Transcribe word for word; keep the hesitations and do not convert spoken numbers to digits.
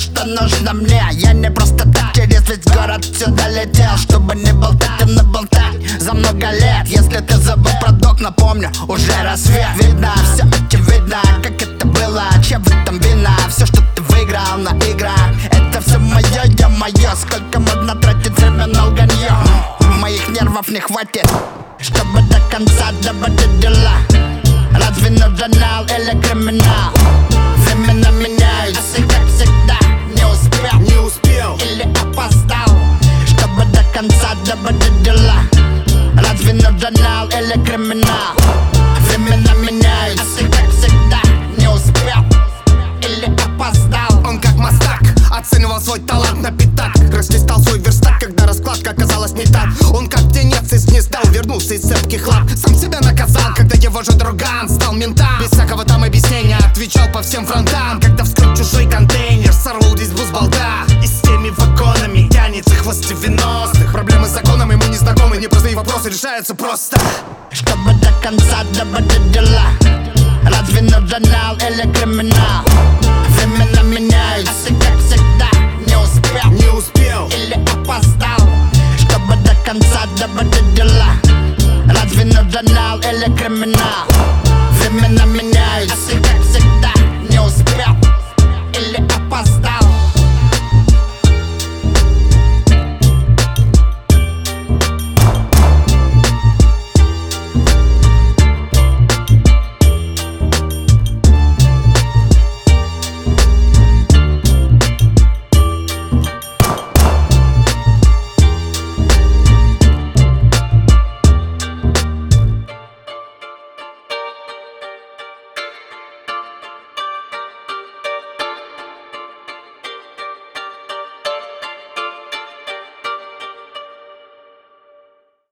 что нужно мне. Я не просто так через весь город сюда летел, чтобы не болтать и наболтать за много лет. Если ты забыл про док, напомню, уже рассвет. Видно, все очевидно, как это было, чем в этом вина. Все, что ты выиграл на играх, это все мое, я мое. Сколько можно тратить время на лганье? Моих нервов не хватит, чтобы до конца доводить дела. Разве нужен нал или криминал? Времена меняются, как всегда. Не успел, не успел или опоздал, чтобы до конца доводить дела. Разве нужен нал или криминал? Времена меняются, как всегда. Не успел, или опоздал. Он как мастак оценивал свой талант на пятак. Расчистал свой верстак, когда раскладка оказалась не так. Он как птенец из гнезда вернулся из цепких лап. Сам себя наказал, когда его же друган стал ментам. Без всякого там объяснения отвечал по всем фронтам. Когда вскрыл чужой контейнер, сорвал резьбу с болта. И с теми вагонами тянется хвост девяностых. Проблемы с законом ему не знакомы, непростые вопросы решаются просто. Чтобы до конца доводить дела. Разве нужен нал или криминал? Времена меняются, как всегда. Не успел, не успел или опоздал, чтобы до конца доводить дела. Разве нужен нал или криминал?